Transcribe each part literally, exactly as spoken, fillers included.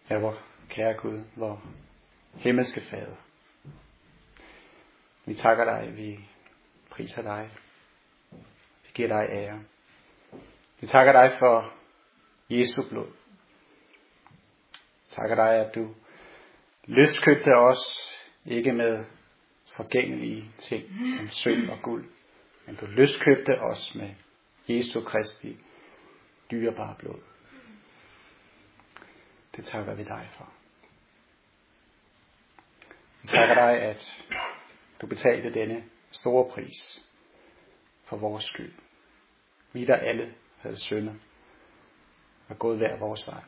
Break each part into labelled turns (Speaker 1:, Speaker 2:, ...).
Speaker 1: Ja, vor kære Gud, vor himmelske Fader. Vi takker dig, vi priser dig, vi giver dig ære. Vi takker dig for Jesu blod. Vi takker dig, at du løskøbte os, ikke med forgængelige ting som sølv og guld, men du løskøbte os med Jesu Kristi dyrebare blod. Det takker vi dig for. Vi takker dig, at du betalte denne store pris for vores skyld. Vi der alle havde syndet og gået hver vores vej.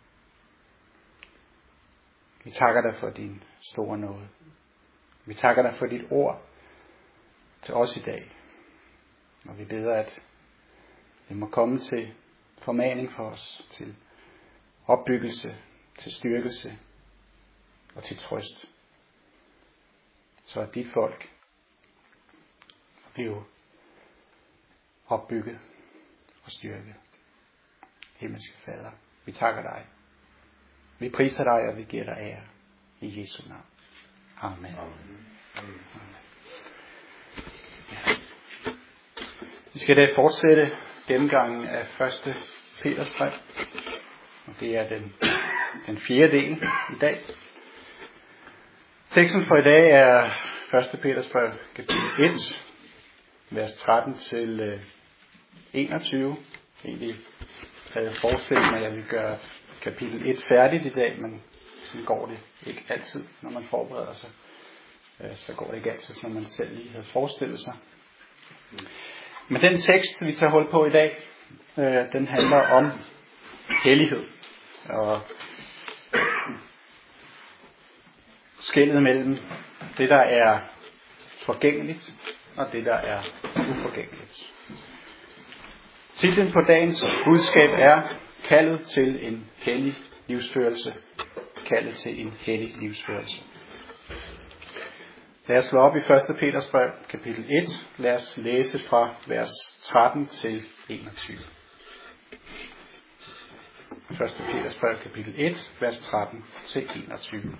Speaker 1: Vi takker dig for din store nåde. Vi takker dig for dit ord til os i dag. Og vi beder, at det må komme til formaning for os, til opbyggelse, til styrkelse og til trøst. Så at dit folk bliver opbygget og styrket. Himmelske Fader, vi takker dig. Vi priser dig, og vi giver dig ære. I Jesu navn. Amen. Amen. Amen. Ja. Vi skal da fortsætte gennemgangen af første Peters brev. Og det er den, den fjerde del i dag. Teksten for i dag er første Peters brev, kapitel et, vers tretten til enogtyve. Egentlig havde jeg forestillet mig, at jeg ville gøre kapitel et færdigt i dag, men sådan går det ikke altid, når man forbereder sig. Så går det ikke altid, som man selv lige havde forestillet sig. Men den tekst, vi tager hul på i dag, den handler om hellighed. Og skellet mellem det, der er forgængeligt, og det, der er uforgængeligt. Titlen på dagens budskab er kaldet til en hellig livsførelse. Kaldet til en hellig livsførelse. Lad os slå op i første Peters brev, kapitel et. Lad os læse fra vers tretten til enogtyve. første Peters brev, kapitel et, vers tretten til enogtyve.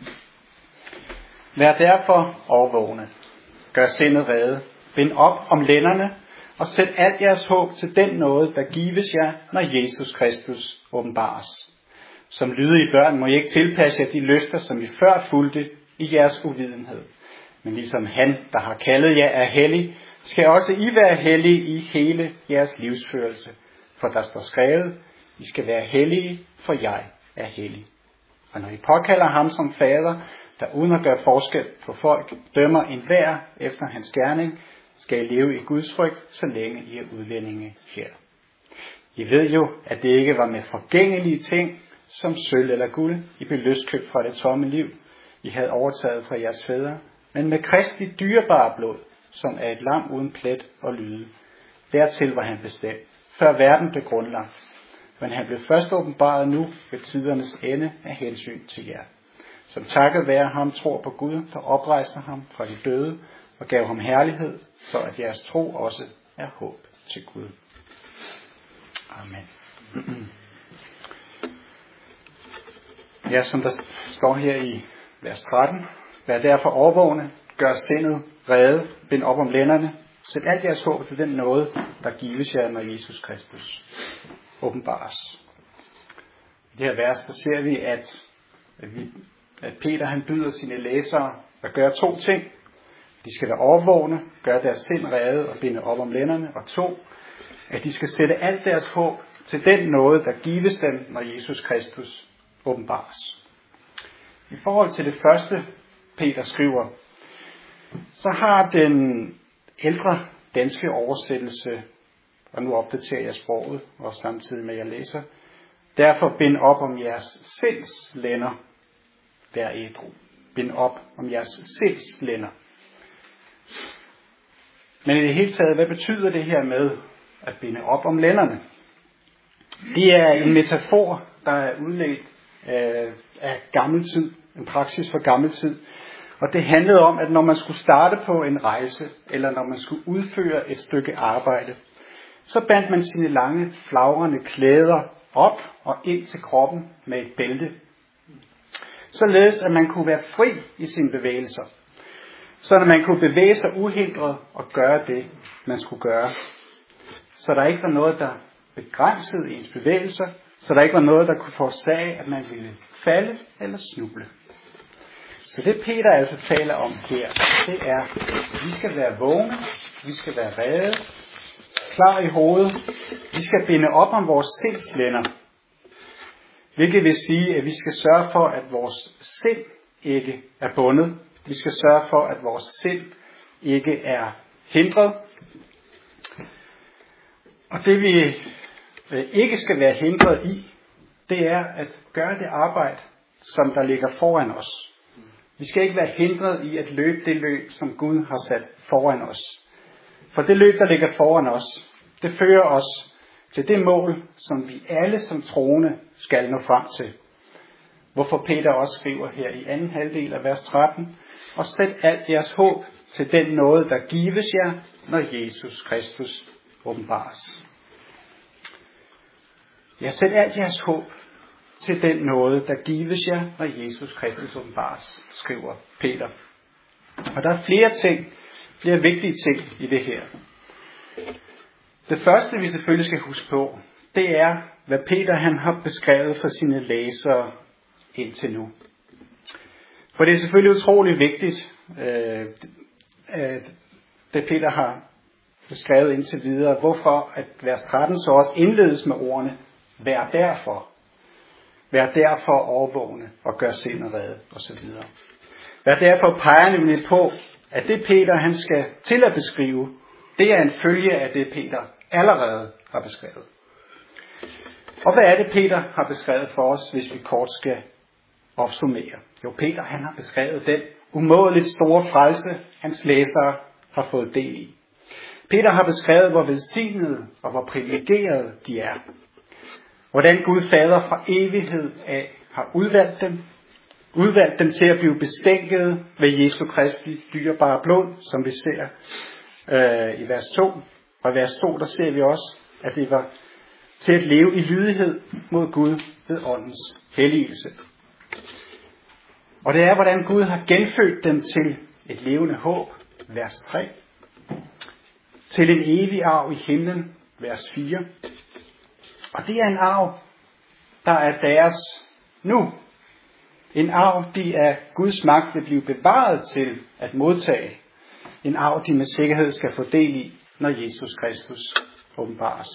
Speaker 1: Vær derfor overvågne. Gør sindet rede. Bind op om lænderne, og sæt alt jeres håb til den nåde, der gives jer, når Jesus Kristus åbenbares. Som lydige børn må I ikke tilpasse jer de lyster, som I før fulgte i jeres uvidenhed. Men ligesom han, der har kaldet jer, er hellig, skal også I være hellige i hele jeres livsførelse. For der står skrevet, I skal være hellige, for jeg er hellig. Og når I påkalder ham som fader, der uden at gøre forskel på folk, dømmer enhver efter hans gerning, skal I leve i Guds frygt, så længe I er udlændinge her. I ved jo, at det ikke var med forgængelige ting, som sølv eller guld, I blev løskøbt fra det tomme liv, I havde overtaget fra jeres fædre, men med Kristi dyrebare blod, som er et lam uden plet og lyde. Dertil var han bestemt, før verden blev grundlagt. Men han blev først åbenbaret nu ved tidernes ende af hensyn til jer. Som takket være ham tror på Gud, der oprejste ham fra de døde og gav ham herlighed, så at jeres tro også er håb til Gud. Amen. Ja, som der står her i vers tretten. Vær derfor overvågne, gør sindet rede, bind op om lænderne, sæt alt jeres håb til den nåde, der gives jer, når Jesus Kristus åbenbares. I det her vers, der ser vi, at, at, vi, at Peter han byder sine læsere at gøre to ting. De skal være overvågne, gøre deres sind rede og binde op om lænderne. Og to, at de skal sætte alt deres håb til den nåde, der gives dem, når Jesus Kristus åbenbares. I forhold til det første, Peter skriver, så har den ældre danske oversættelse, og nu opdaterer jeg sproget, og samtidig med at jeg læser, derfor bind op om jeres sindslænder, vær ædru. Bind op om jeres sindslænder. Men i det hele taget, hvad betyder det her med at binde op om lænderne? Det er en metafor, der er udledt af, af gammel tid, en praksis fra gammel tid. Og det handlede om, at når man skulle starte på en rejse, eller når man skulle udføre et stykke arbejde, så bandt man sine lange, flagrende klæder op og ind til kroppen med et bælte. således at man kunne være fri i sine bevægelser, så at man kunne bevæge sig uhindret og gøre det, man skulle gøre. Så der ikke var noget, der begrænsede ens bevægelser, så der ikke var noget, der kunne forårsage, at man ville falde eller snuble. Så det Peter altså taler om her, det er, at vi skal være vågne, vi skal være rede, klar i hovedet, vi skal binde op om vores sindslænder, hvilket vil sige, at vi skal sørge for, at vores sind ikke er bundet. Vi skal sørge for, at vores sind ikke er hindret. Og det vi ikke skal være hindret i, det er at gøre det arbejde, som der ligger foran os. Vi skal ikke være hindret i at løbe det løb, som Gud har sat foran os. For det løb, der ligger foran os, det fører os til det mål, som vi alle som troende skal nå frem til. Hvorfor Peter også skriver her i anden halvdel af vers tretten, og sæt alt jeres håb til den nåde, der gives jer, når Jesus Kristus åbenbares. Ja, sæt alt jeres håb til den nåde, der gives jer, når Jesus Kristus åbenbares, skriver Peter. Og der er flere ting, flere vigtige ting i det her. Det første, vi selvfølgelig skal huske på, det er, hvad Peter han har beskrevet for sine læsere indtil nu. For det er selvfølgelig utrolig vigtigt, øh, det Peter har beskrevet indtil videre, hvorfor at vers tretten så også indledes med ordene, vær derfor. Vær derfor overvågne og gør sindet rede osv. Vær derfor peger nemlig på, at det Peter han skal til at beskrive, det er en følge af det Peter allerede har beskrevet. Og hvad er det Peter har beskrevet for os, hvis vi kort skal opsummere? Jo, Peter han har beskrevet den umådeligt store frelse, hans læsere har fået del i. Peter har beskrevet, hvor velsignede og hvor privilegerede de er. Hvordan Gud Fader fra evighed af har udvalgt dem, udvalgt dem til at blive bestænket ved Jesu Kristi dyrebare blod, som vi ser øh, i vers to. Og i vers to, der ser vi også, at det var til at leve i lydighed mod Gud ved åndens helligelse. Og det er, hvordan Gud har genfødt dem til et levende håb, vers tre. Til en evig arv i himlen, vers fire. Og det er en arv, der er deres nu. En arv, de af Guds magt vil blive bevaret til at modtage. En arv, de med sikkerhed skal få del i, når Jesus Kristus åbenbares.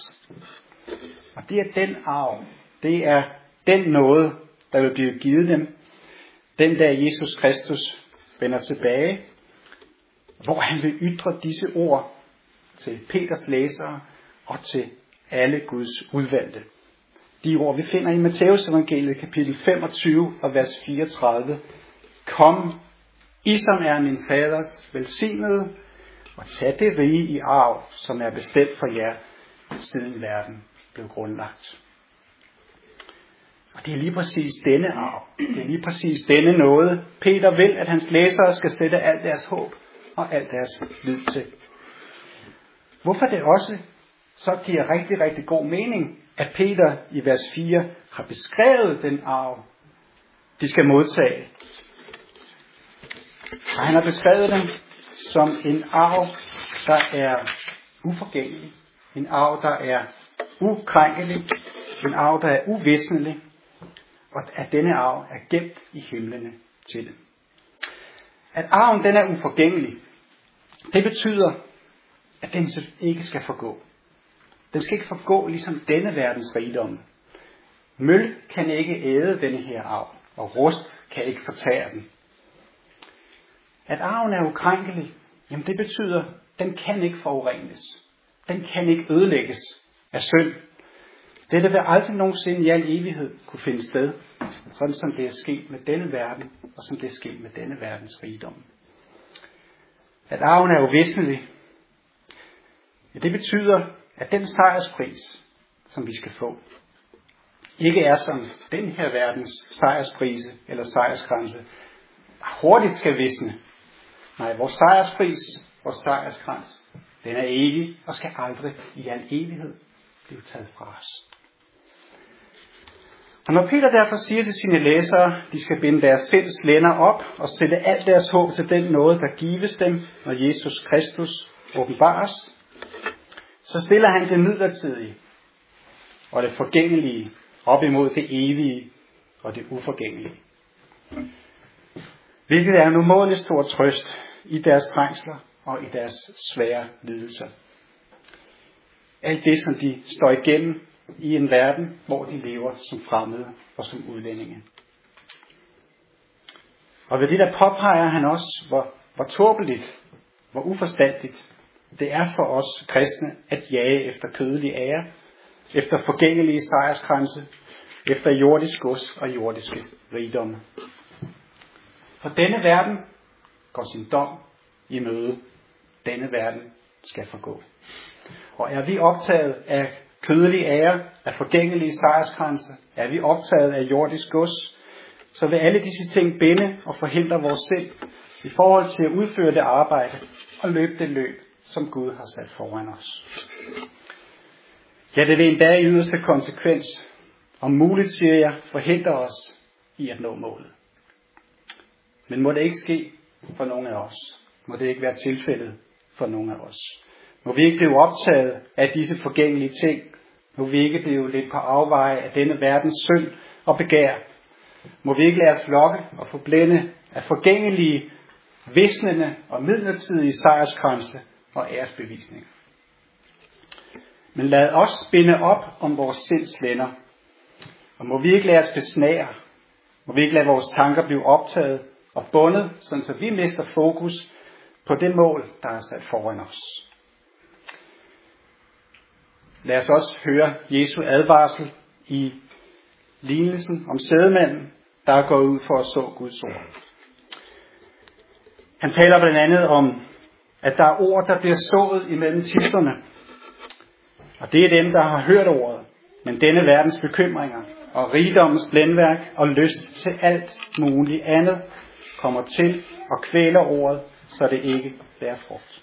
Speaker 1: Og det er den arv, det er den nåde, der vil blive givet dem, den dag Jesus Kristus vender tilbage, hvor han vil ytre disse ord til Peters læsere og til alle Guds udvalgte. De ord vi finder i Matthæus evangeliet kapitel femogtyve og vers fireogtredive. Kom, I som er min faders velsignede, og tag det rige i arv, som er bestemt for jer, siden verden blev grundlagt. Og det er lige præcis denne arv, det er lige præcis denne nåde, Peter vil, at hans læsere skal sætte alt deres håb og alt deres lid til. Hvorfor det også så giver rigtig, rigtig god mening, at Peter i vers fire har beskrevet den arv, de skal modtage. Og han har beskrevet den som en arv, der er uforgængelig, en arv, der er ukrænkelig, en arv, der er uvisnelig, og at denne arv er gemt i himlene til dem. At arven den er uforgængelig, det betyder, at den ikke skal forgå. Den skal ikke forgå ligesom denne verdens rigdom. Møl kan ikke æde denne her arv, og rust kan ikke fortære den. At arven er ukrænkelig, jamen det betyder, at den kan ikke forurenes. Den kan ikke ødelægges af synd. Dette vil aldrig nogensinde i al evighed kunne finde sted, sådan som det er sket med denne verden, og som det er sket med denne verdens rigdom. At arven er uvisnelig, ja, det betyder, at den sejrspris, som vi skal få, ikke er som den her verdens sejrsprise eller sejrskrænse, der hurtigt skal visne. Nej, vores sejrspris, vores sejrskrans, den er evig og skal aldrig i al evighed blive taget fra os. Og når Peter derfor siger til sine læsere, de skal binde deres sinds lænder op og sætte alt deres håb til den nåde, der gives dem, når Jesus Kristus åbenbares, så stiller han det midlertidige og det forgængelige op imod det evige og det uforgængelige. Hvilket er en umådelig stor trøst i deres trængsler og i deres svære lidelser. Alt det, som de står igennem i en verden, hvor de lever som fremmede og som udlændinge. Og ved det der påpeger han også, hvor, hvor tåbeligt, hvor uforstandigt det er for os kristne at jage efter kødelig ære, efter forgængelige sejrskranse, efter jordisk gods og jordiske rigdomme. For denne verden går sin dom i møde. Denne verden skal forgå. Og er vi optaget af kødelig ære, af forgængelige sejrskranse, er vi optaget af jordisk gods, så vil alle disse ting binde og forhindre vores sind i forhold til at udføre det arbejde og løbe det løb, som Gud har sat foran os. Ja, det vil endda i yderste konsekvens, om muligt, siger jeg, forhindre os i at nå målet. Men må det ikke ske for nogen af os? Må det ikke være tilfældet for nogen af os? Må vi ikke blive optaget af disse forgængelige ting? Må vi ikke blive lidt på afveje af denne verdens synd og begær? Må vi ikke lade os lokke og forblænde af forgængelige, visnende og midlertidige sejrskranse og æresbevisninger? Men lad os spinde op om vores sinds lænder. Og må vi ikke lade os besnære? Må vi ikke lade vores tanker blive optaget og bundet, sådan så vi mister fokus på det mål, der er sat foran os? Lad os også høre Jesu advarsel i lignelsen om sædemanden, der er gået ud for at så Guds ord. Han taler blandt andet om, at der er ord, der bliver sået imellem tisterne. Og det er dem, der har hørt ordet. Men denne verdens bekymringer og rigdommens blændværk og lyst til alt muligt andet kommer til og kvæler ordet, så det ikke bærer frugt.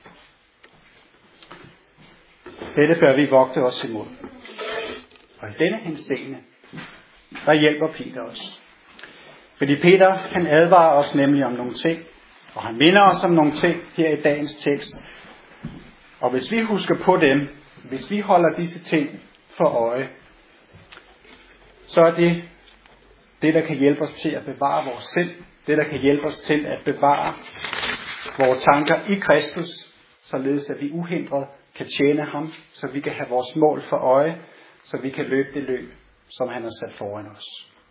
Speaker 1: Dette bør vi vogte os imod. Og i denne henseende, der hjælper Peter os. Fordi Peter, han advarer os nemlig om nogle ting, og han minder os om nogle ting her i dagens tekst. Og hvis vi husker på dem, hvis vi holder disse ting for øje, så er det det, der kan hjælpe os til at bevare vores sind, det, der kan hjælpe os til at bevare vores tanker i Kristus, således at vi uhindret kan tjene ham, så vi kan have vores mål for øje, så vi kan løbe det løb, som han har sat foran os.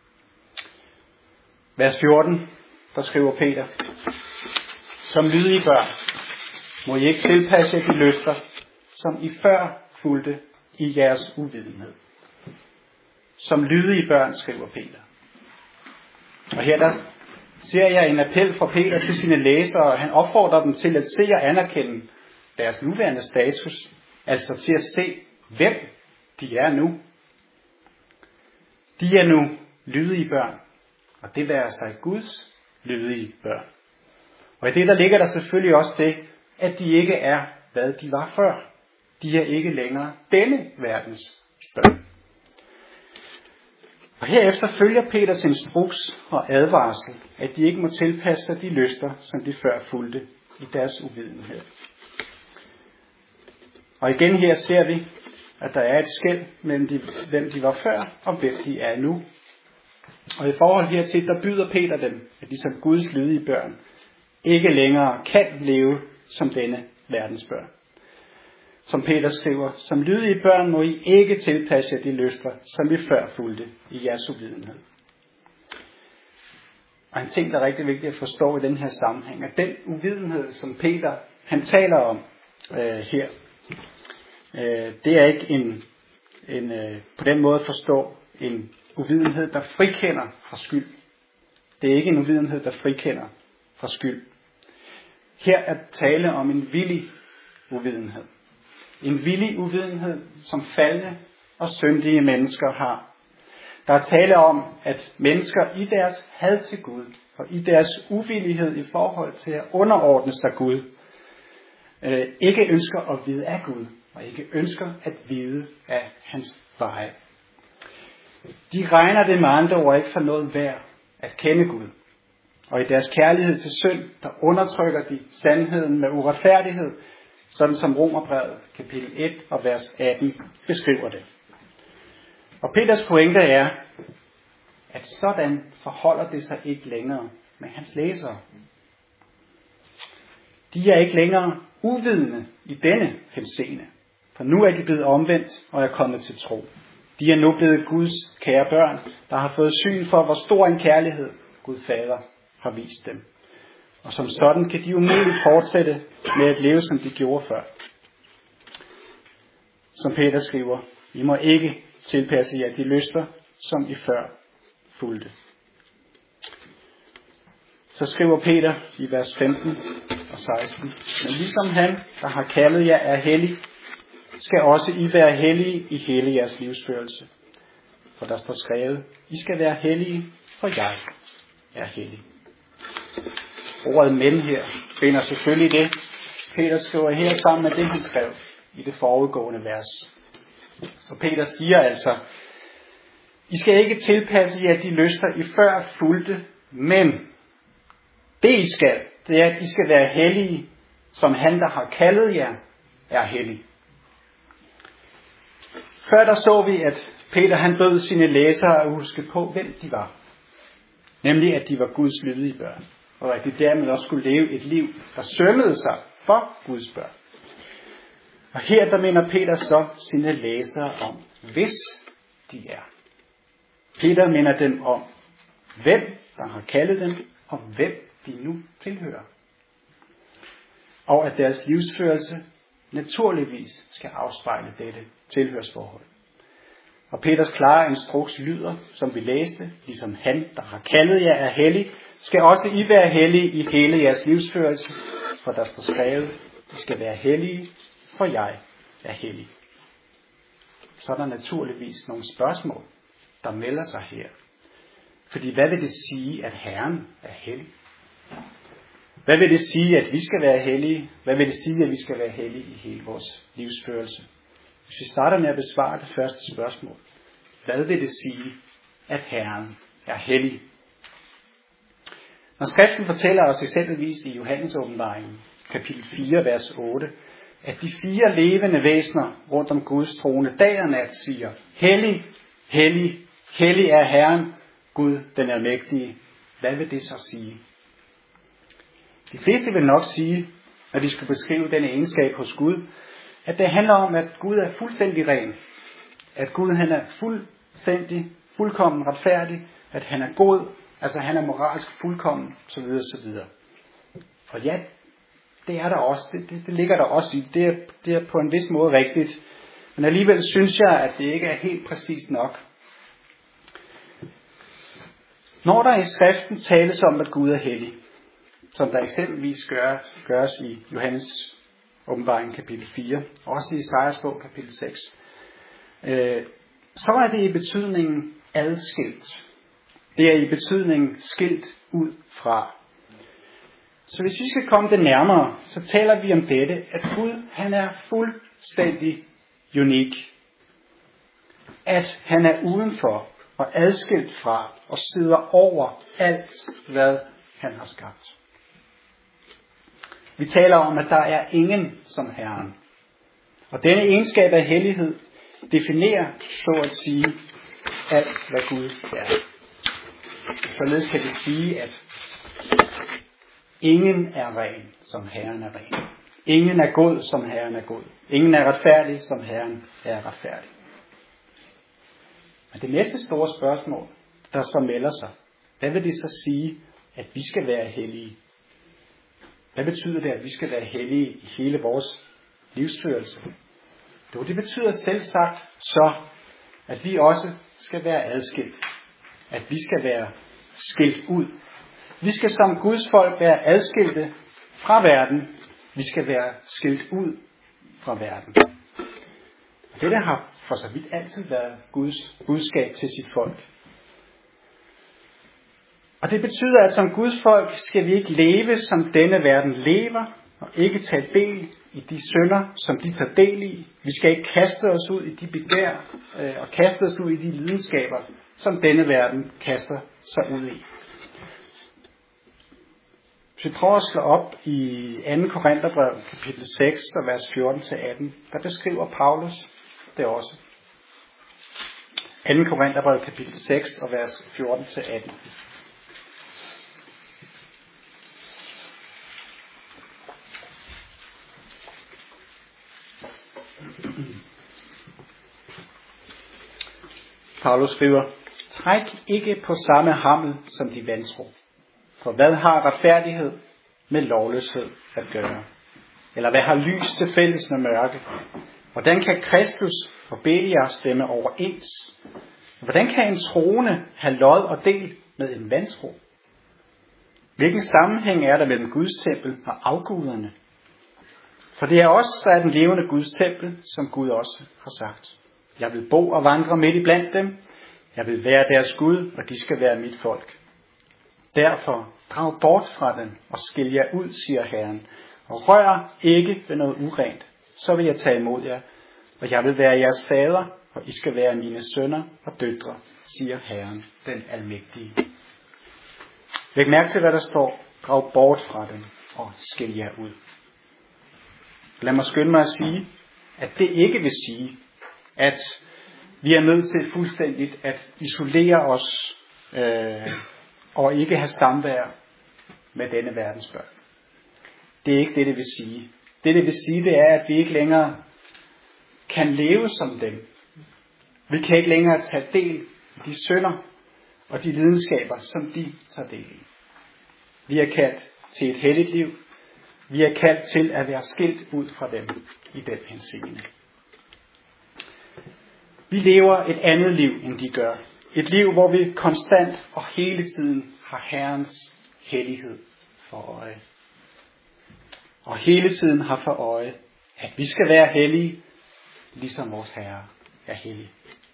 Speaker 1: Vers fjorten, der skriver Peter: Som lydige børn, må I ikke tilpasse de lyster, som I før fulgte i jeres uvidenhed. Som lydige børn, skriver Peter. Og her der ser jeg en appel fra Peter til sine læsere, og han opfordrer dem til at se og anerkende deres nuværende status, altså til at se, hvem de er nu. De er nu lydige børn, og det værer sig Guds lydige børn. Og i det der ligger der selvfølgelig også det, at de ikke er, hvad de var før. De er ikke længere denne verdens børn. Og herefter følger Peters instruks og advarsel, at de ikke må tilpasse sig de lyster, som de før fulgte i deres uvidenhed. Og igen her ser vi, at der er et skel mellem de, hvem de var før og hvem de er nu. Og i forhold hertil, der byder Peter dem, at de som Guds lydige børn ikke længere kan leve som denne verdens børn. Som Peter skriver, som lydige børn må I ikke tilpasse jer de lyster, som I før fulgte i jeres uvidenhed. Og en ting, der er rigtig vigtigt at forstå i den her sammenhæng, er den uvidenhed, som Peter han taler om øh, her. Øh, det er ikke en, en øh, på den måde at forstå en uvidenhed, der frikender fra skyld. Det er ikke en uvidenhed, der frikender fra skyld. Her er tale om en villig uvidenhed. En villig uvidenhed, som faldne og syndige mennesker har. Der er tale om, at mennesker i deres had til Gud og i deres uvillighed i forhold til at underordne sig Gud, øh, ikke ønsker at vide af Gud og ikke ønsker at vide af hans veje. De regner det med andre ord ikke for noget værd at kende Gud. Og i deres kærlighed til synd, der undertrykker de sandheden med uretfærdighed, sådan som Romerbrevet kapitel et og vers atten beskriver det. Og Peters pointe er, at sådan forholder det sig ikke længere med hans læsere. De er ikke længere uvidende i denne henseende, for nu er de blevet omvendt og er kommet til tro. De er nu blevet Guds kære børn, der har fået syn for, hvor stor en kærlighed Gud Fader har vist dem. Og som sådan kan de umuligt fortsætte med at leve, som de gjorde før. Som Peter skriver, I må ikke tilpasse jer de lyster, som I før fulgte. Så skriver Peter i vers femten og seksten, men ligesom han, der har kaldet jer, er hellig, skal også I være hellige i hele jeres livsførelse. For der står skrevet, I skal være hellige, for jeg er hellig. Ordet men her finder selvfølgelig det, Peter skriver her sammen med det, han skrev i det forudgående vers. Så Peter siger altså, I skal ikke tilpasse jer de lyster, I før fulgte, men det I skal, det er, at I skal være hellige, som han, der har kaldet jer, er hellig. Før der så vi, at Peter han bød sine læsere at huske på, hvem de var. Nemlig, at de var Guds lydige børn. Og at de dermed også skulle leve et liv, der sømmede sig for Guds børn. Og her der minder Peter så sine læsere om, hvis de er. Peter minder dem om, hvem der har kaldet dem, og hvem de nu tilhører. Og at deres livsførelse naturligvis skal afspejle dette tilhørsforhold. Og Peters klare instruks lyder, som vi læste, ligesom han, der har kaldet jer, er hellig, skal også I være hellige i hele jeres livsførelse, for der står skrevet, I skal være hellige, for jeg er hellig. Så er der naturligvis nogle spørgsmål, der melder sig her. Fordi hvad vil det sige, at Herren er hellig? Hvad vil det sige, at vi skal være hellige? Hvad vil det sige, at vi skal være hellige i hele vores livsførelse? Hvis vi starter med at besvare det første spørgsmål. Hvad vil det sige, at Herren er hellig? Når skriften fortæller os eksempelvis i Johannes åbenbaringen, kapitel fire, vers otte, at de fire levende væsener rundt om Guds trone dag og nat siger, hellig, hellig, hellig er Herren, Gud den almægtige. Hvad vil det så sige? De fleste vil nok sige, når de skal beskrive denne egenskab hos Gud, at det handler om, at Gud er fuldstændig ren. At Gud han er fuldstændig, fuldkommen retfærdig. At han er god, altså han er moralsk fuldkommen, så videre, så videre. Og ja, det er der også, det, det, det ligger der også i. Det er, det er på en vis måde rigtigt. Men alligevel synes jeg, at det ikke er helt præcist nok. Når der i skriften tales om, at Gud er hellig, som der eksempelvis gør, gøres i Johannes åbenbaring kapitel fire, også i Esajas bog kapitel seks, øh, så er det i betydningen adskilt. Det er i betydningen skilt ud fra. Så hvis vi skal komme det nærmere, så taler vi om dette, at Gud han er fuldstændig unik. At han er udenfor og adskilt fra og sidder over alt, hvad han har skabt. Vi taler om, at der er ingen som Herren. Og denne egenskab af hellighed definerer, så at sige, alt, hvad Gud er. Således kan det sige, at ingen er ren, som Herren er ren. Ingen er god, som Herren er god. Ingen er retfærdig, som Herren er retfærdig. Men det næste store spørgsmål, der så melder sig, hvad vil det så sige, at vi skal være hellige? Hvad betyder det, at vi skal være hellige i hele vores livsførelse? Jo, det betyder selvsagt så, at vi også skal være adskilt. At vi skal være skilt ud. Vi skal som Guds folk være adskilte fra verden. Vi skal være skilt ud fra verden. Dette har for så vidt altid været Guds budskab til sit folk. Og det betyder, at som Guds folk skal vi ikke leve, som denne verden lever, og ikke tage del i de synder, som de tager del i. Vi skal ikke kaste os ud i de begær øh, og kaste os ud i de lidenskaber, som denne verden kaster sig ud i. Hvis vi prøver at slå op i anden Korintherbrev, kapitel seks, og vers fjorten til atten, der beskriver Paulus det også. anden Korintherbrev, kapitel seks, og vers fjorten til atten. Paulus skriver: Træk ikke på samme hammel som de vantro. For hvad har retfærdighed med lovløshed at gøre? Eller hvad har lys til fælles med mørke? Hvordan kan Kristus og Beliar stemme overens? Hvordan kan en troende have lod og del med en vantro? Hvilken sammenhæng er der mellem Guds tempel og afguderne? For det er os, der er den levende Guds tempel, som Gud også har sagt. Jeg vil bo og vandre midt i blandt dem. Jeg vil være deres Gud, og de skal være mit folk. Derfor drag bort fra dem og skil jer ud, siger Herren, og rør ikke ved noget urent. Så vil jeg tage imod jer, og jeg vil være jeres fader, og I skal være mine sønner og døtre, siger Herren, den almægtige. Læg mærke til, hvad der står. Drag bort fra dem og skil jer ud. Lad mig skynde mig at sige, at det ikke vil sige, at vi er nødt til fuldstændigt at isolere os øh, og ikke have samvær med denne verdens børn. Det er ikke det, det vil sige. Det, det vil sige, det er, at vi ikke længere kan leve som dem. Vi kan ikke længere tage del i de synder og de lidenskaber, som de tager del i. Vi er kaldt til et helligt liv. Vi er kaldt til at være skilt ud fra dem i den henseende. Vi lever et andet liv, end de gør. Et liv, hvor vi konstant og hele tiden har Herrens hellighed for øje. Og hele tiden har for øje, at vi skal være hellige, ligesom vores Herre er hellig.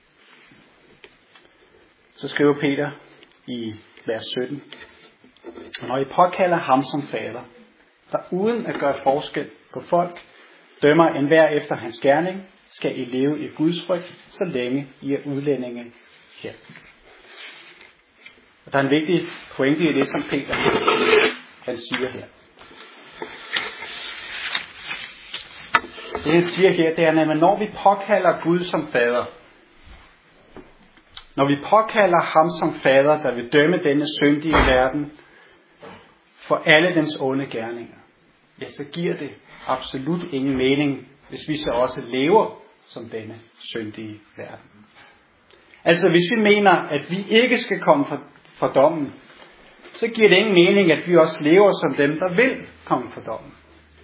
Speaker 1: Så skriver Peter i vers sytten: Og når I påkalder ham som fader, der uden at gøre forskel på folk, dømmer enhver efter hans gerning, skal I leve i Guds frygt, så længe I er udlændinge her. Og der er en vigtig pointe i det, som Peter han siger her. Det han siger her, det er, at når vi påkalder Gud som fader, når vi påkalder ham som fader, der vil dømme denne syndige verden for alle dens onde gerninger, ja, så giver det absolut ingen mening, hvis vi så også lever som denne syndige verden. Altså hvis vi mener, at vi ikke skal komme for, for dommen, så giver det ingen mening, at vi også lever som dem, der vil komme for dommen.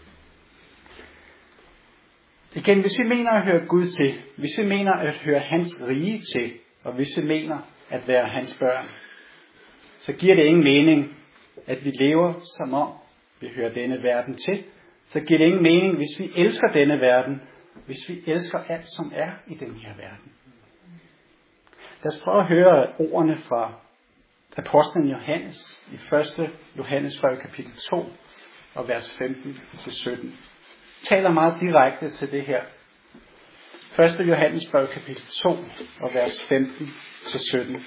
Speaker 1: Igen, hvis vi mener at høre Gud til, hvis vi mener at høre hans rige til, og hvis vi mener at være hans børn, så giver det ingen mening, at vi lever som om vi hører denne verden til. Så giver det ingen mening, hvis vi elsker denne verden, hvis vi elsker alt, som er i den her verden. Lad os prøve at høre ordene fra apostlen Johannes i første Johannes brev kapitel to og vers femten til sytten. Taler meget direkte til det her. første Johannes brev kapitel to og vers femten til sytten.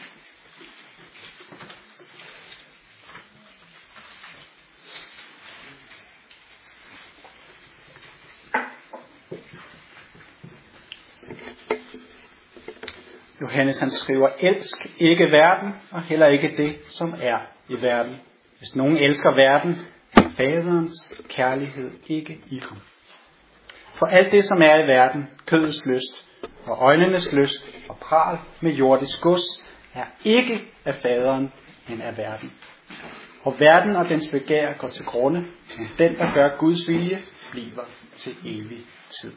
Speaker 1: Johannes han skriver: Elsk ikke verden, og heller ikke det, som er i verden. Hvis nogen elsker verden, er faderens kærlighed ikke i ham. For alt det, som er i verden, kødets lyst og øjnenes lyst og pral med jordisk gods, er ikke af faderen, men af verden. Og verden og dens begær går til grunde, men den, der gør Guds vilje, bliver til evig tid.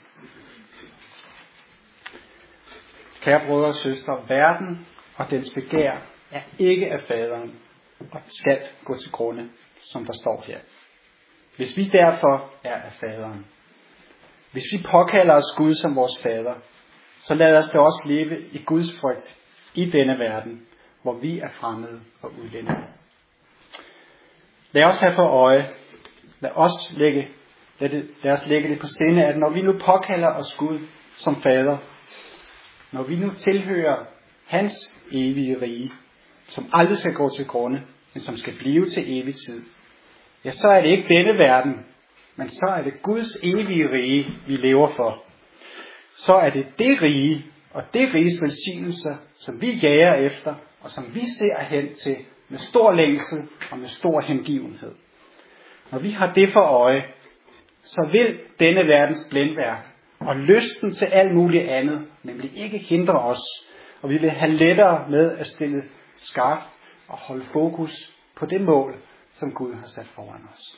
Speaker 1: Kære brødre og søstre, verden og dens begær er ikke af faderen og skal gå til grunde, som der står her. Hvis vi derfor er af faderen, hvis vi påkalder os Gud som vores fader, så lad os da også leve i Guds frygt i denne verden, hvor vi er fremmede og udlændinge. Lad os have for øje, lad os lægge, lad, det, lad os lægge det på sinde, at når vi nu påkalder os Gud som fader, når vi nu tilhører hans evige rige, som aldrig skal gå til grunde, men som skal blive til evig tid, ja, så er det ikke denne verden, men så er det Guds evige rige, vi lever for. Så er det det rige, og det riges velsignelser, som vi jager efter, og som vi ser hen til med stor længsel og med stor hengivenhed. Når vi har det for øje, så vil denne verdens blændværk og lysten til alt muligt andet nemlig ikke hindre os, og vi vil have lettere med at stille skarpt og holde fokus på det mål, som Gud har sat foran os.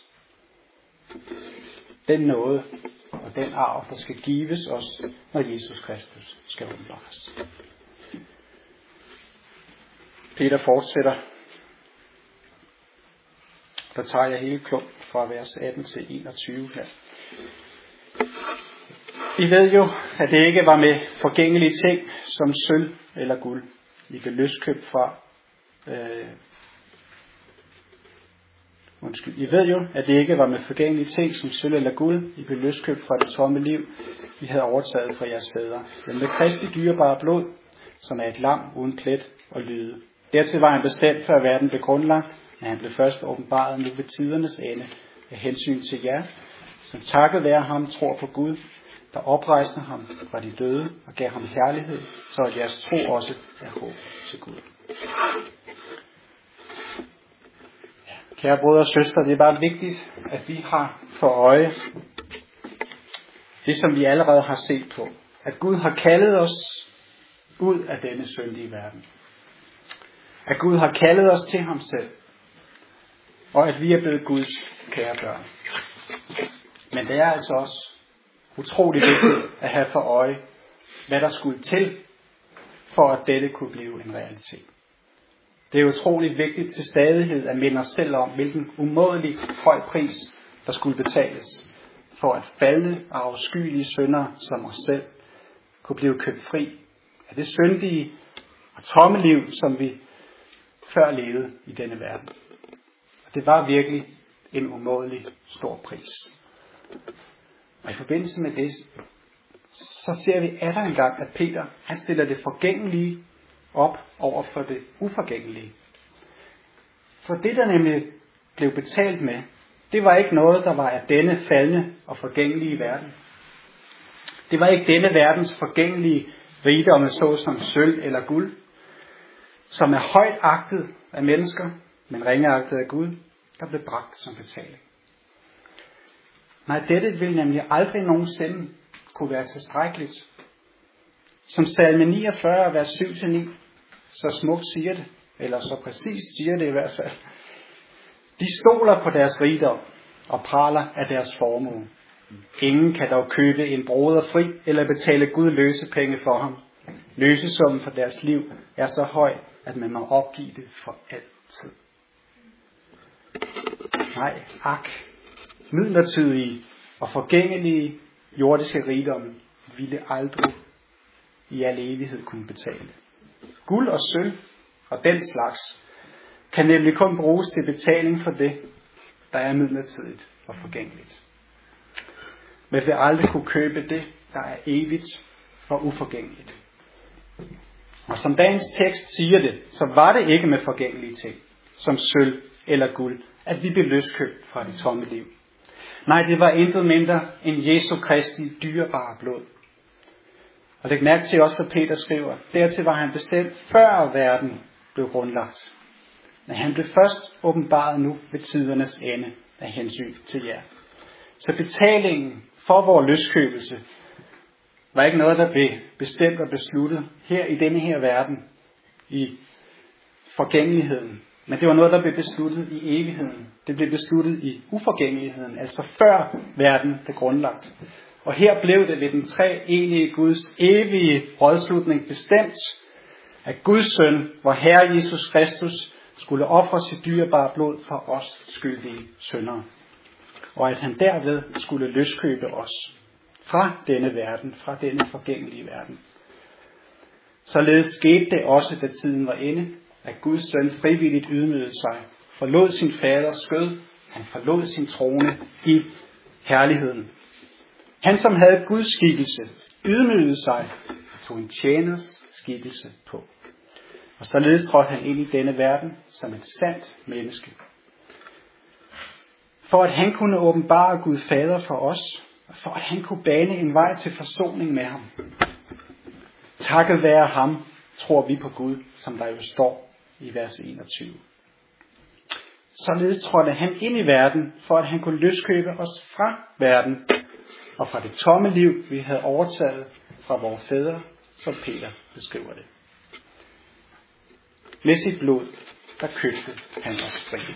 Speaker 1: Den nåde og den arv, der skal gives os, når Jesus Kristus skal åbenbares. Peter fortsætter. Der tager jeg hele klump fra vers atten til enogtyve her. I ved jo, at det ikke var med forgængelige ting som sølv eller guld, I blev løskøbt fra. Øh, undskyld. I ved jo, at det ikke var med forgængelige ting som sølv eller guld, I blev løskøbt fra det tomme liv, I havde overtaget fra jeres fædre. Men med Kristi dyrebare blod, som er et lam uden plet og lyde. Dertil var han bestemt, før verden blev grundlagt, men han blev først åbenbaret nu ved tidernes ende af hensyn til jer, som takket være ham tror på Gud, der oprejste ham fra de døde og gav ham herlighed, så at jeres tro også er håb til Gud. Ja, kære brødre og søstre, det er bare vigtigt, at vi har for øje det, som vi allerede har set på. At Gud har kaldet os ud af denne syndige verden. At Gud har kaldet os til ham selv. Og at vi er blevet Guds kære børn. Men det er altså også utrolig vigtigt at have for øje, hvad der skulle til, for at dette kunne blive en realitet. Det er utroligt vigtigt til stadighed at minde os selv om, hvilken umådelig høj pris, der skulle betales, for at falde og afskyelige syndere som os selv, kunne blive købt fri af det syndige og tomme liv, som vi før levede i denne verden. Og det var virkelig en umådelig stor pris. Og i forbindelse med det, så ser vi atter engang, at Peter, han stiller det forgængelige op over for det uforgængelige. For det, der nemlig blev betalt med, det var ikke noget, der var af denne faldne og forgængelige verden. Det var ikke denne verdens forgængelige rigdomme, så som sølv eller guld, som er højt agtet af mennesker, men ringeagtet af Gud, der blev bragt som betaling. Nej, dette vil nemlig aldrig nogensinde kunne være tilstrækkeligt. Som salme niogfyrre, vers syv til ni, så smukt siger det, eller så præcis siger det i hvert fald. De stoler på deres rigdom og praler af deres formue. Ingen kan dog købe en broder fri eller betale Gud løsepenge for ham. Løsesummen for deres liv er så høj, at man må opgive det for altid. Nej, ak. Midlertidige og forgængelige jordiske rigdomme ville aldrig i al evighed kunne betale. Guld og sølv og den slags kan nemlig kun bruges til betaling for det, der er midlertidigt og forgængeligt. Men vil aldrig kunne købe det, der er evigt og uforgængeligt. Og som dagens tekst siger det, så var det ikke med forgængelige ting, som sølv eller guld, at vi blev løskøbt fra det tomme liv. Nej, det var intet mindre end Jesu Kristi dyrebare blod. Og læg mærke til også, hvad Peter skriver. Dertil var han bestemt, før verden blev grundlagt. Men han blev først åbenbaret nu ved tidernes ende af hensyn til jer. Så betalingen for vores løskøbelse var ikke noget, der blev bestemt og besluttet her i denne her verden, i forgængeligheden. Men det var noget, der blev besluttet i evigheden. Det blev besluttet i uforgængeligheden, altså før verden blev grundlagt. Og her blev det ved den treenige Guds evige rådslutning bestemt, at Guds søn, vor Herre Jesus Kristus, skulle ofre sit dyrebare blod for os skyldige syndere. Og at han derved skulle løskøbe os fra denne verden, fra denne forgængelige verden. Således skete det også, da tiden var inde, at Guds søn frivilligt ydmygede sig, forlod sin faders skød, han forlod sin trone i herligheden. Han, som havde Guds skikkelse, ydmygede sig og tog en tjeners skikkelse på. Og således trådte han ind i denne verden som et sandt menneske. For at han kunne åbenbare Gud Fader for os, og for at han kunne bane en vej til forsoning med ham. Takket være ham, tror vi på Gud, som der jo står i vers enogtyve. Således trådte han ind i verden, for at han kunne løskøbe os fra verden, og fra det tomme liv, vi havde overtaget fra vores fædre, som Peter beskriver det. Med sit blod, der købte han os fri.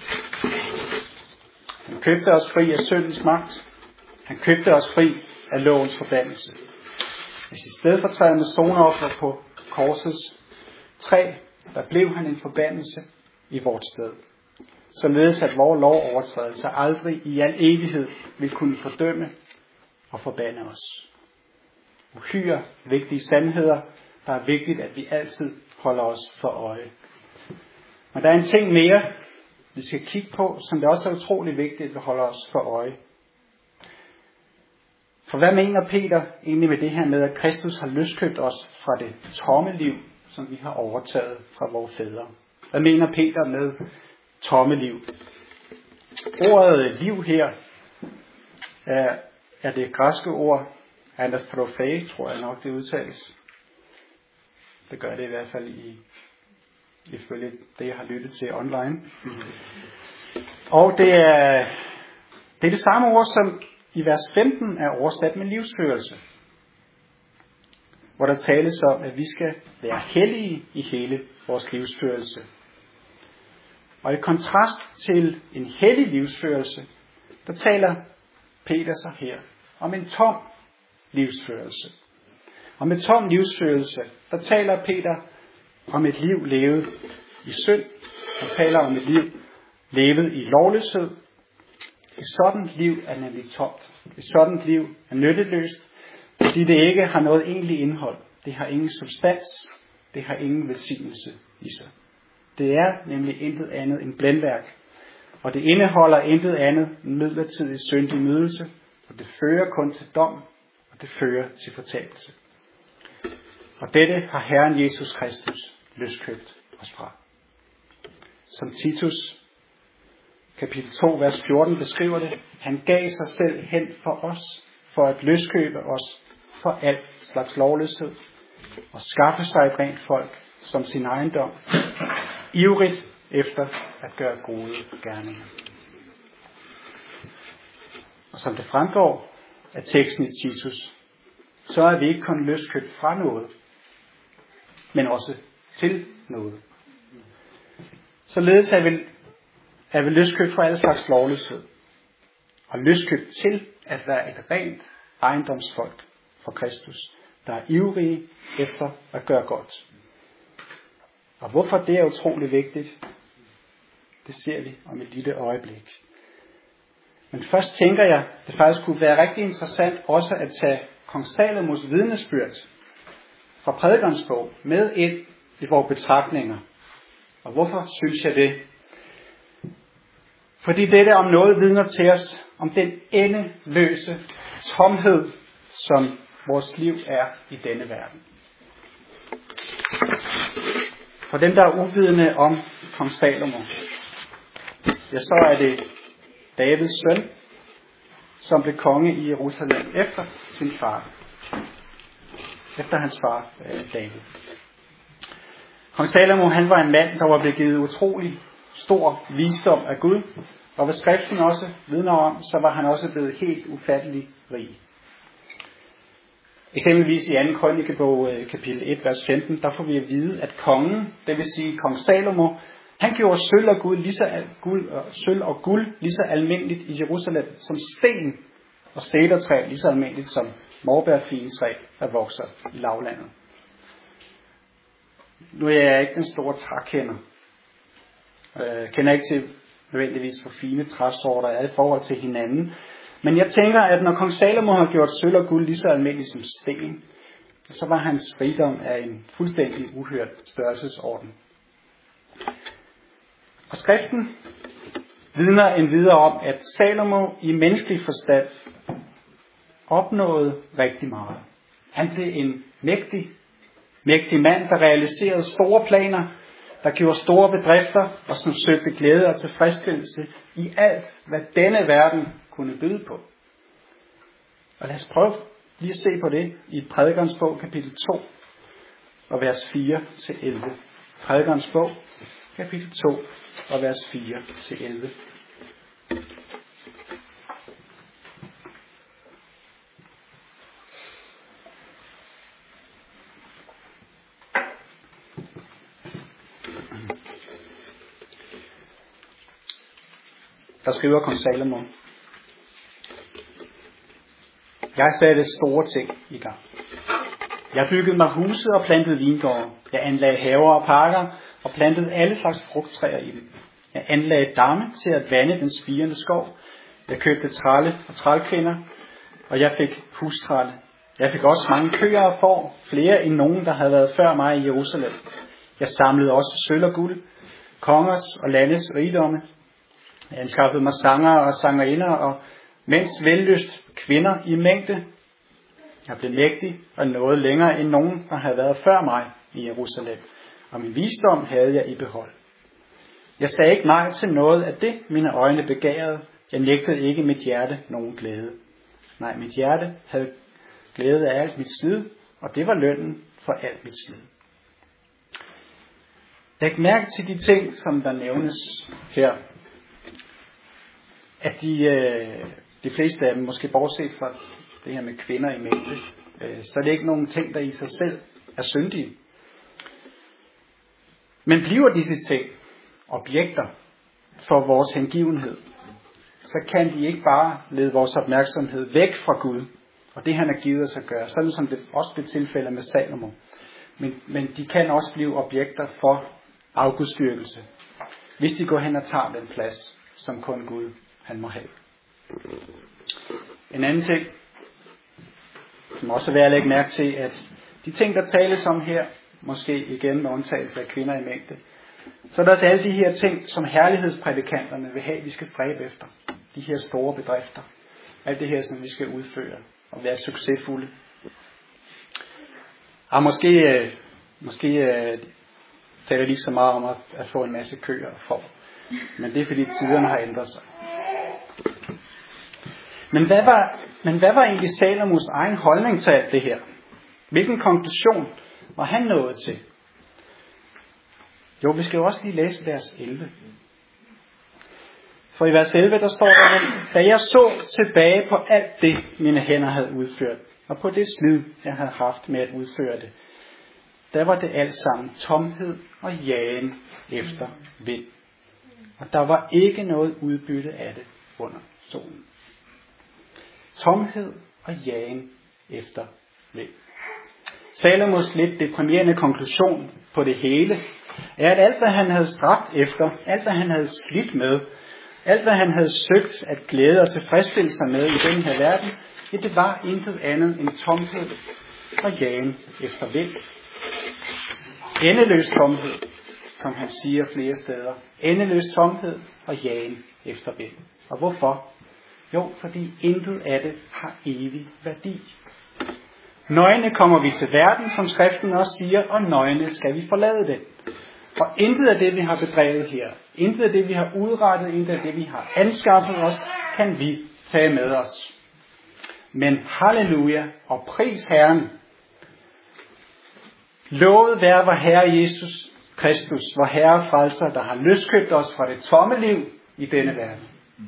Speaker 1: Han købte os fri af syndens magt. Han købte os fri af lovens forbandelse. Hvis i stedet for træde med sonoffer på korsets træ, der blev han en forbandelse i vort sted. Således at vores lovovertrædelser aldrig i al evighed vil kunne fordømme og forbande os. Uhyre vigtige sandheder, der er vigtigt, at vi altid holder os for øje. Men der er en ting mere, vi skal kigge på, som det også er utrolig vigtigt, at vi holder os for øje. For hvad mener Peter egentlig med det her med, at Kristus har løskøbt os fra det tomme liv, som vi har overtaget fra vores fædre? Hvad mener Peter med tomme liv? Ordet liv her er, er det græske ord anastrophe, tror jeg nok det udtales. Det gør det i hvert fald i, ifølge det, jeg har lyttet til online. Og det er, det er det samme ord, som i vers femten er oversat med livsførelse. Hvor der tales om, at vi skal være hellige i hele vores livsførelse. Og i kontrast til en hellig livsførelse, der taler Peter så her om en tom livsførelse. Og med tom livsførelse, der taler Peter om et liv levet i synd. Han taler om et liv levet i lovløshed. Et sådan liv er nemlig tomt. Et sådan liv er nytteløst, fordi det ikke har noget egentligt indhold. Det har ingen substans. Det har ingen velsignelse i sig. Det er nemlig intet andet end blændværk. Og det indeholder intet andet end midlertidig syndig nydelse. Og det fører kun til dom, og det fører til fortabelse. Og dette har Herren Jesus Kristus løskøbt os fra. Som Titus kapitel to, vers fjorten beskriver det, han gav sig selv hen for os, for at løskøbe os for alt slags lovløshed, og skaffe sig et rent folk som sin ejendom, ivrigt efter at gøre gode gerninger. Og som det fremgår af teksten i Titus, så er vi ikke kun løskøbt fra noget, men også til noget. Således er vi, er vi løskøbt fra alle slags lovløshed, og løskøbt til at være et rent ejendomsfolk for Kristus, der er ivrige efter at gøre godt. Og hvorfor det er utrolig vigtigt, det ser vi om et lille øjeblik. Men først tænker jeg, det faktisk kunne være rigtig interessant også at tage kong Salomos vidnesbyrd fra prædikernes bog med ind i vores betragtninger. Og hvorfor synes jeg det? Fordi dette om noget vidner til os om den endeløse tomhed, som vores liv er i denne verden. For dem, der er uvidende om kong Salomo, ja, så er det Davids søn, som blev konge i Jerusalem efter sin far. Efter hans far, David. Kong Salomo, han var en mand, der var blevet givet utrolig stor visdom af Gud, og hvad skriften også vidner om, så var han også blevet helt ufattelig rig. Eksempelvis i anden krønikebog, kapitel et, vers femten, der får vi at vide, at kongen, det vil sige kong Salomo, han gjorde sølv og guld lige så, guld, sølv og guld lige så almindeligt i Jerusalem som sten og cedertræ lige så almindeligt som morbærfigentræ, der vokser i lavlandet. Nu er jeg ikke den store trækender. Jeg kender ikke til nødvendigvis for fine træsorter er i forhold til hinanden. Men jeg tænker, at når kong Salomo har gjort sølv og guld lige så almindeligt som sten, så var hans rigdom af en fuldstændig uhørt størrelsesorden. Og skriften vidner endvidere om, at Salomo i menneskelig forstand opnåede rigtig meget. Han blev en mægtig, mægtig mand, der realiserede store planer, der gjorde store bedrifter, og som søgte glæde og tilfredsstillelse i alt, hvad denne verden kunne byde på. Og lad os prøve lige at se på det i Prædikernes bog, kapitel to, og vers fire til elleve. Prædikernes bog, kapitel to, og vers fire til elleve. Der skriver kong Salomo: Jeg satte store ting i gang. Jeg byggede mig huse og plantede vingårde. Jeg anlagde haver og parker og plantede alle slags frugttræer i dem. Jeg anlagde damme til at vande den spirende skov. Jeg købte tralle og trælkvinder, og jeg fik hustralle. Jeg fik også mange køer og får, flere end nogen, der havde været før mig i Jerusalem. Jeg samlede også sølv og guld, kongers og landes rigdomme. Jeg anskaffede mig sanger og sangerinder og mænds vellyst kvinder i mængde. Jeg blev mægtig og nåede længere end nogen, der havde været før mig i Jerusalem. Og min visdom havde jeg i behold. Jeg sagde ikke nej til noget af det, mine øjne begærede. Jeg nægtede ikke mit hjerte nogen glæde. Nej, mit hjerte havde glæde af alt mit slid, og det var lønnen for alt mit slid. Læg mærke til de ting, som der nævnes her. At de, øh, de fleste af dem, måske bortset fra det her med kvinder i mængde, øh, så er det ikke nogen ting, der i sig selv er syndige. Men bliver disse ting objekter for vores hengivenhed, så kan de ikke bare lede vores opmærksomhed væk fra Gud, og det han har givet os at gøre, sådan som det også blev tilfældet med Salomo. Men, men de kan også blive objekter for afgudstyrkelse, hvis de går hen og tager den plads, som kun Gud han må have. En anden ting, som også er værd at lægge mærke til, at de ting, der tales om her, måske igen med undtagelse af kvinder i mængde, så er der også alle de her ting, som herlighedsprædikanterne vil have, vi skal stræbe efter. De her store bedrifter. Alt det her, som vi skal udføre og være succesfulde. Og måske, måske taler de ikke så meget om at, at få en masse køer for. Men det er fordi tiderne har ændret sig. Men hvad var, men hvad var egentlig Salomos egen holdning til alt det her? Hvilken konklusion var han nået til? Jo, vi skal jo også lige læse vers elleve. For i vers elleve, der står der: Da jeg så tilbage på alt det, mine hænder havde udført, og på det slid, jeg havde haft med at udføre det, der var det alt sammen tomhed og jagen efter vind. Og der var ikke noget udbytte af det under solen. Tomhed og jagen efter vind. Salomos lidt deprimerende konklusion på det hele er, at alt hvad han havde stræbt efter, alt hvad han havde slidt med, alt hvad han havde søgt at glæde og tilfredsstille sig med i den her verden, ja, det var intet andet end tomhed og jagen efter vind. Endeløs tomhed, som han siger flere steder. Endeløs tomhed og jagen efter vind. Og hvorfor? Jo, fordi intet af det har evig værdi. Nøgne kommer vi til verden, som skriften også siger, og nøgne skal vi forlade det. Og intet af det, vi har bedrevet her, intet af det, vi har udrettet, intet af det, vi har anskaffet os, kan vi tage med os. Men halleluja og pris Herren. Lovet være vor Herre Jesus Kristus, vor Herre frelser, der har løskøbt os fra det tomme liv i denne verden.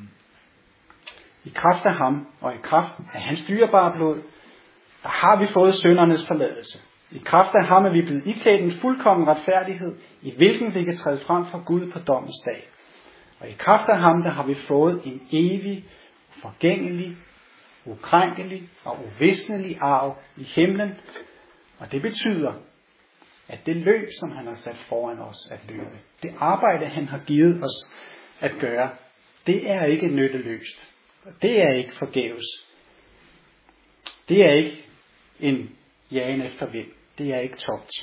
Speaker 1: I kraft af ham og i kraft af hans dyrebare blod, der har vi fået syndernes forladelse. I kraft af ham er vi blevet iklædt en fuldkommen retfærdighed, i hvilken vi kan træde frem for Gud på dommens dag. Og i kraft af ham, der har vi fået en evig, forgængelig, ukrænkelig og uvisnelig arv i himlen. Og det betyder, at det løb, som han har sat foran os at løbe, det arbejde, han har givet os at gøre, det er ikke nytteløst. Det er ikke forgæves. Det er ikke en jagen efter vind. Det er ikke tomt.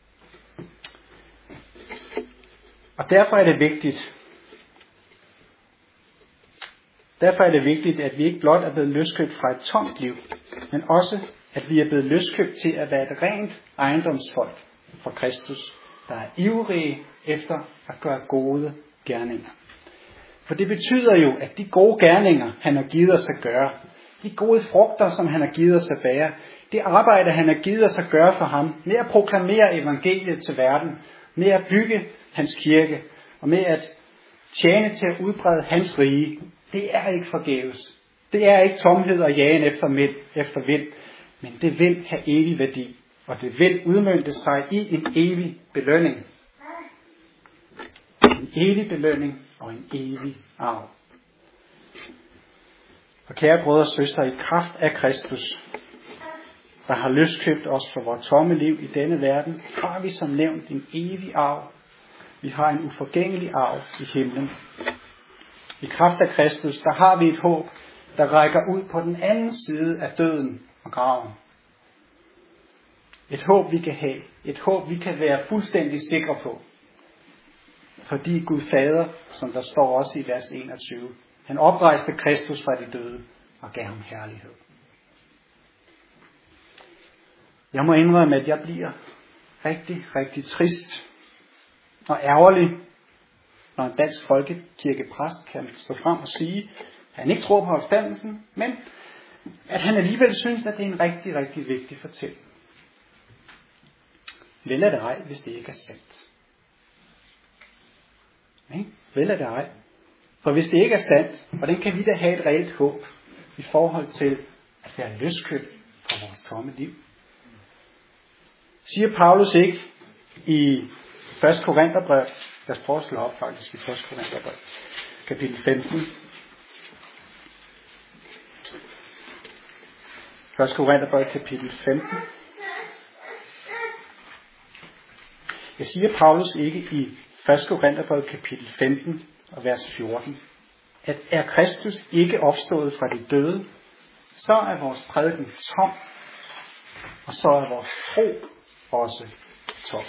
Speaker 1: Og derfor er det vigtigt, Derfor er det vigtigt, at vi ikke blot er blevet løskøbt fra et tomt liv, men også, at vi er blevet løskøbt til at være et rent ejendomsfolk for Kristus, der er ivrige efter at gøre gode gerninger. For det betyder jo, at de gode gerninger, han har givet os at gøre, de gode frugter, som han har givet os at bære, det arbejde, han har givet os at gøre for ham, med at proklamere evangeliet til verden, med at bygge hans kirke, og med at tjene til at udbrede hans rige, det er ikke forgæves. Det er ikke tomhed og jagen efter, mænd, efter vind, men det vil have evig værdi, og det vil udmønte sig i en evig belønning. En evig belønning og en evig arv. Og kære brødre og søstre, i kraft af Kristus, der har løskøbt os for vores tomme liv i denne verden, har vi som nævnt en evig arv. Vi har en uforgængelig arv i himlen. I kraft af Kristus, der har vi et håb, der rækker ud på den anden side af døden og graven. Et håb, vi kan have. Et håb, vi kan være fuldstændig sikre på. Fordi Gud Fader, som der står også i vers enogtyve, han oprejste Kristus fra de døde og gav ham herlighed. Jeg må indrømme, at jeg bliver rigtig, rigtig trist og ærgerlig, når en dansk folkekirkepræst kan stå frem og sige, at han ikke tror på opstandelsen, men at han alligevel synes, at det er en rigtig, rigtig vigtig fortælling. Vel er det ej, hvis det ikke er sandt. Nej, vel er det ej. For hvis det ikke er sandt, hvordan kan vi da have et reelt håb i forhold til at være løskøbt fra vores tomme liv? Siger Paulus ikke i første Korintherbrev, lad os prøve at slå op faktisk i første Korintherbrev, kapitel femten. første Korintherbrev, kapitel femten. Jeg siger Paulus ikke i første Korintherbrev, kapitel femten og vers fjorten, at er Kristus ikke opstået fra de døde, så er vores prædiken tom, og så er vores tro også tom.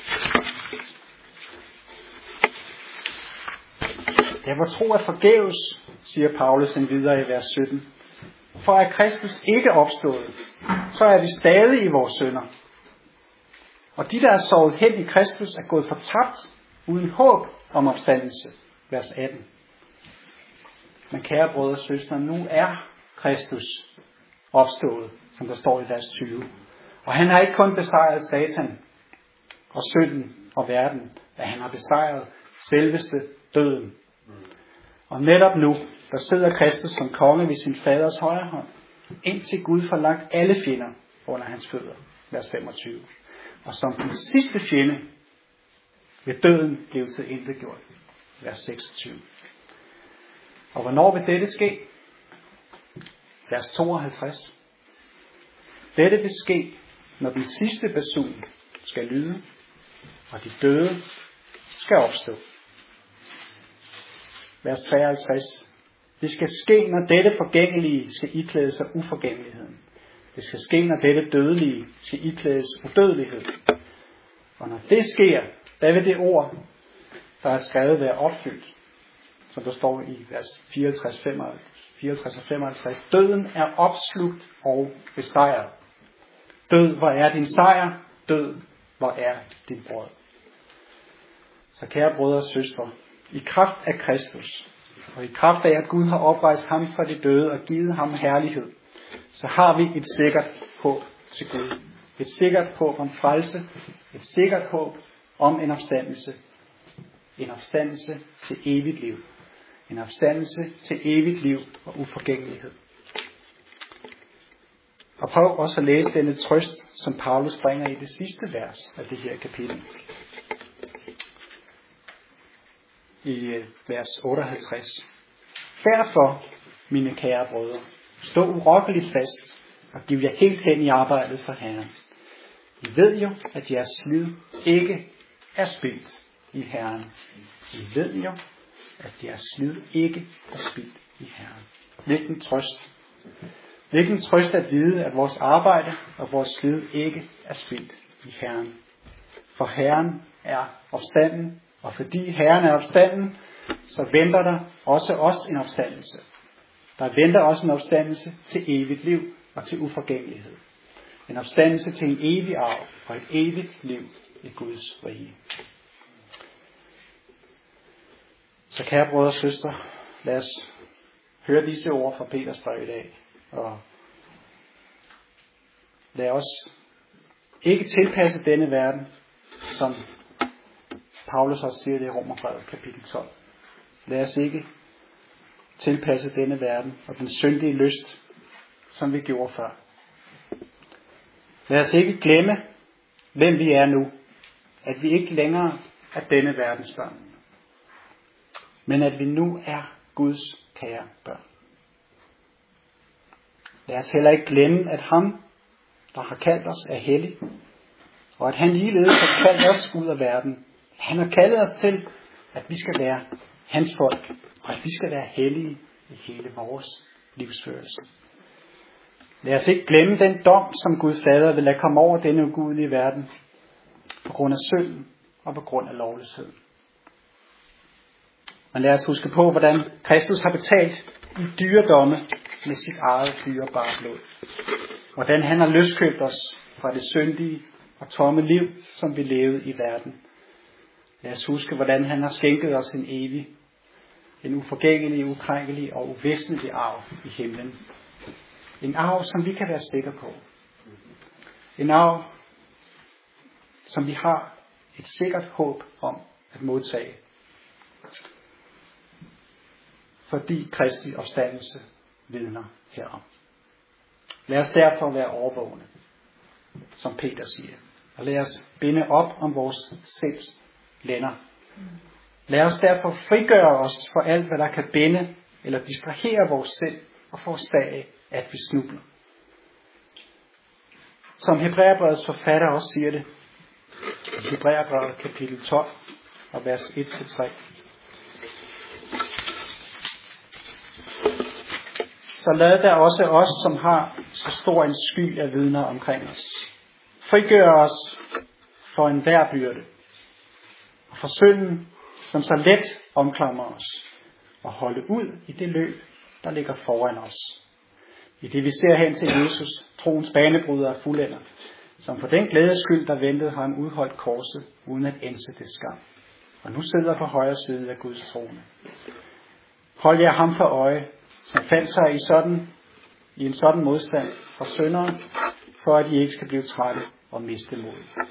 Speaker 1: Ja, hvor tro er forgæves, siger Paulus videre i vers sytten. For er Kristus ikke opstået, så er vi stadig i vores synder. Og de, der er sovet hen i Kristus, er gået fortabt uden håb om opstandelse. Vers atten. Men kære brødre og søstre, nu er Kristus opstået, som der står i vers tyve. Og han har ikke kun besejret Satan og synden og verden, men han har besejret selveste døden. Og netop nu, der sidder Kristus som konge ved sin faders højre hånd, indtil Gud får lagt alle fjender under hans fødder. Vers femogtyve. Og som den sidste fjende vil døden blive til intetgjort. Vers seksogtyve. Og hvornår vil dette ske? Vers tooghalvtreds. Dette vil ske, når den sidste basun skal lyde, og de døde skal opstå. Vers treoghalvtreds. Det skal ske, når dette forgængelige skal iklæde sig uforgængeligheden. Det skal ske, når dette dødelige skal iklædes udødelighed. Og når det sker, der vil det ord, der er skrevet, være opfyldt. Som der står i vers fireoghalvtreds og femoghalvtreds. Døden er opslugt og besejret. Død, hvor er din sejr? Død, hvor er din brød? Så kære brødre og søstre, i kraft af Kristus, og i kraft af, at Gud har oprejst ham fra de døde og givet ham herlighed, så har vi et sikkert håb til Gud. Et sikkert håb om frelse. Et sikkert håb om en opstandelse. En opstandelse til evigt liv. En opstandelse til evigt liv og uforgængelighed. Og prøv også at læse denne trøst, som Paulus bringer i det sidste vers af det her kapitel. I vers otteoghalvtreds. Derfor, mine kære brødre, stå urokkeligt fast og giv jer helt hen i arbejdet for Herren. I ved jo, at jeres slid ikke er spildt i Herren. I ved jo, at jeres slid ikke er spildt i Herren. Hvilken trøst. Hvilken trøst at vide, at vores arbejde og vores slid ikke er spildt i Herren. For Herren er opstanden, og fordi Herren er opstanden, så venter der også os en opstandelse. Der venter også en opstandelse til evigt liv og til uforgængelighed. En opstandelse til en evig arv og et evigt liv i Guds rige. Så kære brødre og søstre, lad os høre disse ord fra Peters brev i dag. Og lad os ikke tilpasse denne verden, som Paulus også siger det i Romerbrevet kapitel tolv. Lad os ikke tilpasse denne verden og den syndige lyst, som vi gjorde før. Lad os ikke glemme, hvem vi er nu. At vi ikke længere er denne verdens børn. Men at vi nu er Guds kære børn. Lad os heller ikke glemme, at ham, der har kaldt os, er hellig. Og at han ligeledes har kaldt os ud af verden. Han har kaldet os til, at vi skal være hans folk. Og at vi skal være hellige i hele vores livsførelse. Lad os ikke glemme den dom, som Gud fader vil lade komme over denne ugudelige verden. På grund af synden og på grund af lovløsheden. Men lad os huske på, hvordan Kristus har betalt i dyredomme med sit eget dyrebare blod. Hvordan han har løskøbt os fra det syndige og tomme liv, som vi levede i verden. Lad os huske, hvordan han har skænket os en evig, en uforgængelig, ukrænkelig og uvæsentlig arv i himlen. En arv, som vi kan være sikre på. En arv, som vi har et sikkert håb om at modtage. Fordi Kristi opstandelse vidner herom. Lad os derfor være overvågne, som Peter siger. Og lad os binde op om vores sinds lænder. Lad os derfor frigøre os for alt, hvad der kan binde eller distrahere vores sind og forårsage, at vi snubler. Som Hebræerbrevets forfatter også siger det, i Hebræerbrevet kapitel tolv og vers et til tre. Så lad der også os, som har så stor en sky af vidner omkring os, frigøre os for enhver byrde, og for synden, som så let omklamrer os, og holde ud i det løb, der ligger foran os. I det vi ser hen til Jesus, troens banebryder og fuldender, som for den glædes skyld, der ventede, har han udholdt korset, uden at ænse det skam. Og nu sidder på højre side af Guds trone. Hold jer ham for øje, som fandt sig i, sådan, i en sådan modstand fra syndere, for at I ikke skal blive trætte og miste mod.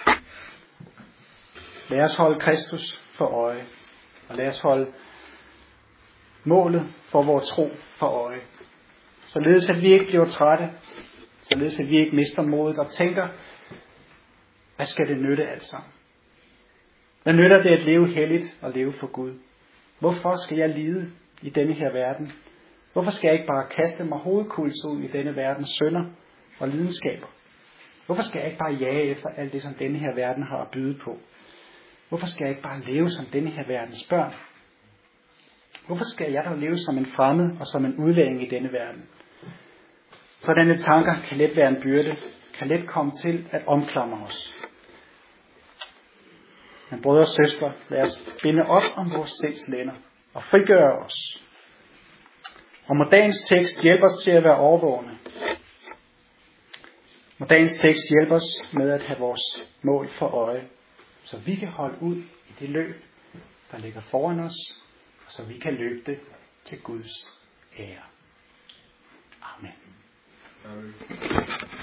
Speaker 1: Lad os holde Kristus for øje, og lad os holde målet for vores tro for øje. Således at vi ikke bliver trætte, således at vi ikke mister modet og tænker, hvad skal det nytte alt sammen? Hvad nytter det at leve helligt og leve for Gud? Hvorfor skal jeg lide i denne her verden? Hvorfor skal jeg ikke bare kaste mig hovedkuls ud i denne verdens synder og lidenskaber? Hvorfor skal jeg ikke bare jage efter alt det, som denne her verden har at byde på? Hvorfor skal jeg ikke bare leve som denne her verdens børn? Hvorfor skal jeg dog leve som en fremmed og som en udlænding i denne verden? Sådanne tanker kan let være en byrde, kan let komme til at omklamre os. Men brødre og søstre, lad os binde op om vores sindslænder og frigøre os. Og må dagens tekst hjælpe os til at være overvågne. Må dagens tekst hjælpe os med at have vores mål for øje, så vi kan holde ud i det løb, der ligger foran os, og så vi kan løbe det til Guds ære. Amen. Amen.